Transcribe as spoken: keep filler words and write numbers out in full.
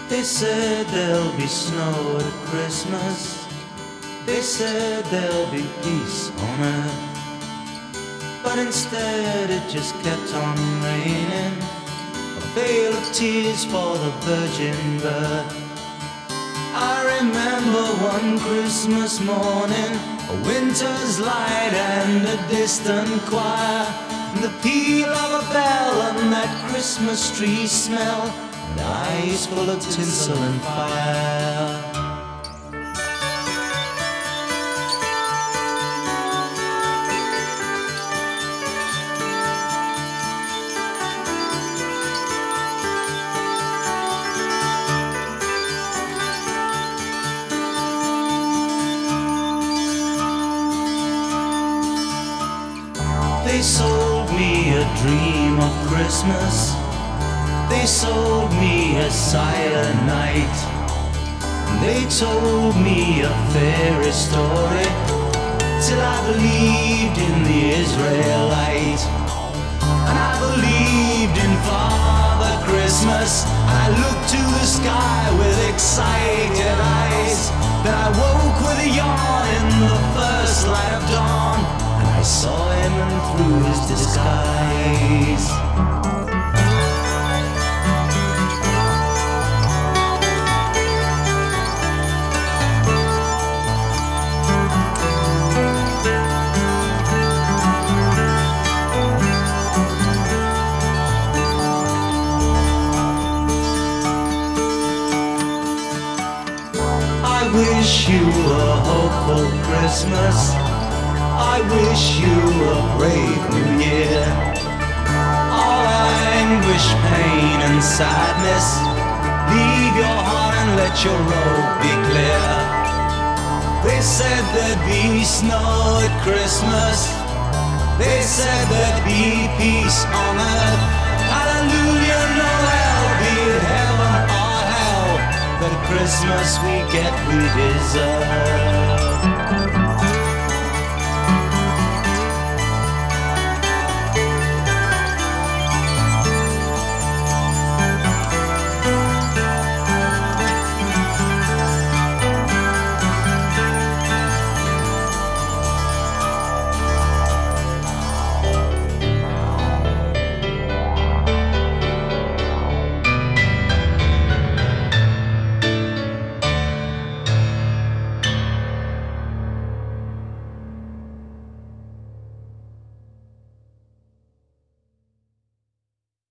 They said there'll be snow at Christmas. They said there'll be peace on earth. But instead it just kept on raining, a veil of tears for the virgin birth. I remember one Christmas morning, a winter's light and a distant choir, and the peal of a bell and that Christmas tree smell, and eyes full of tinsel and fire. They sold me a dream of Christmas. They sold me a silent night. They told me a fairy story till I believed in the Israelite. And I believed in Father Christmas. I looked to the sky with excited eyes. Then I woke with a yawn in the first light of dawn, and I saw him and through his disguise. I wish you a hopeful Christmas. I wish you a brave new year. All anguish, pain and sadness, leave your heart and let your road be clear. They said there'd be snow at Christmas. They said there'd be peace on earth. Hallelujah, Noel, be it heaven or hell, that Christmas we get we deserve.